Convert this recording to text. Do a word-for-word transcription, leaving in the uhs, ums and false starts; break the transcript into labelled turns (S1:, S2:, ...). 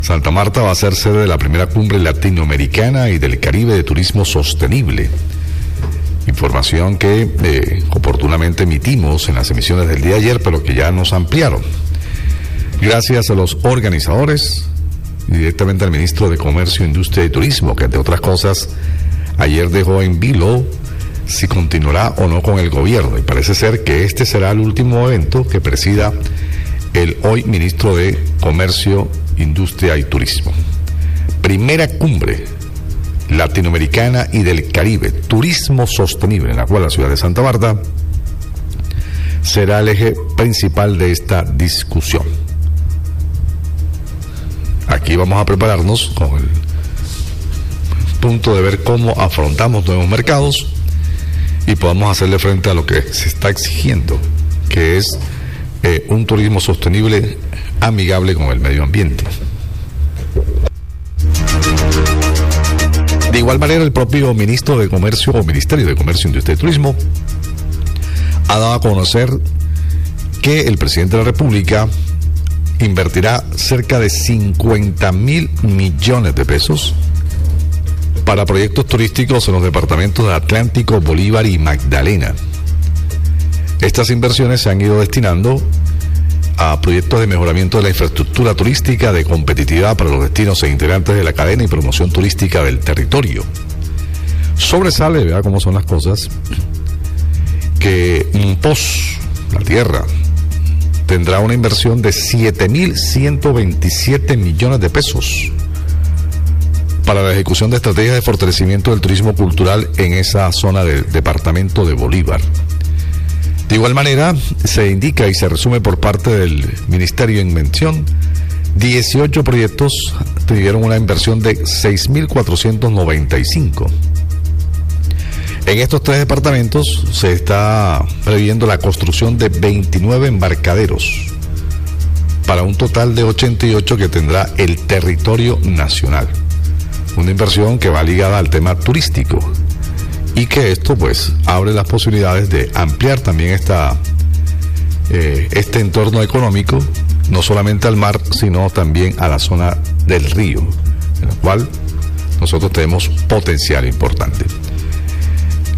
S1: Santa Marta va a ser sede de la primera cumbre latinoamericana y del Caribe de turismo sostenible. Información que eh, oportunamente emitimos en las emisiones del día de ayer, pero que ya nos ampliaron. Gracias a los organizadores y directamente al ministro de Comercio, Industria y Turismo, que entre otras cosas ayer dejó en vilo si continuará o no con el gobierno. Y parece ser que este será el último evento que presida el hoy ministro de Comercio, Industria y Turismo. Primera cumbre latinoamericana y del Caribe, turismo sostenible, en la cual la ciudad de Santa Marta será el eje principal de esta discusión. Aquí vamos a prepararnos con el punto de ver cómo afrontamos nuevos mercados y podamos hacerle frente a lo que se está exigiendo, que es eh, un turismo sostenible amigable con el medio ambiente. De igual manera, el propio ministro de Comercio o Ministerio de Comercio, Industria y Turismo ha dado a conocer que el presidente de la República invertirá cerca de cincuenta mil millones de pesos para proyectos turísticos en los departamentos de Atlántico, Bolívar y Magdalena. Estas inversiones se han ido destinando a proyectos de mejoramiento de la infraestructura turística, de competitividad para los destinos e integrantes de la cadena y promoción turística del territorio. Sobresale, vea cómo son las cosas, que Impos, la tierra, tendrá una inversión de siete mil ciento veintisiete millones de pesos para la ejecución de estrategias de fortalecimiento del turismo cultural en esa zona del departamento de Bolívar. De igual manera, se indica y se resume por parte del Ministerio en mención, dieciocho proyectos tuvieron una inversión de seis mil cuatrocientos noventa y cinco. En estos tres departamentos se está previendo la construcción de veintinueve embarcaderos para un total de ochenta y ocho que tendrá el territorio nacional. Una inversión que va ligada al tema turístico y que esto pues abre las posibilidades de ampliar también esta, eh, este entorno económico, no solamente al mar, sino también a la zona del río, en la cual nosotros tenemos potencial importante.